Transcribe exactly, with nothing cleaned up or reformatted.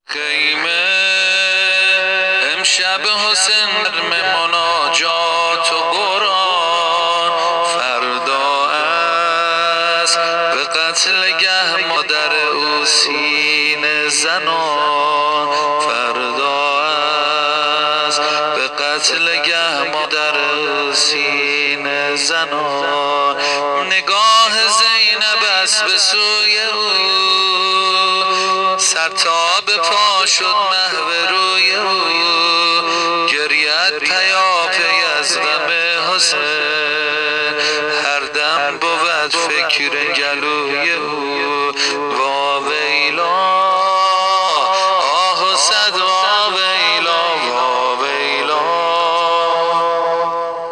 خیمه امشب حسین در مناجات و قرآن، فردا است به قتل گه مادر او سینه زنان، فردا است به قتل گه مادر او سینه زنان. نگاه زینب است به سوی او، سر تا به پا شد محو روی او، گریت پیاپی از غم حسین، هر دم بود فکر گلوی او.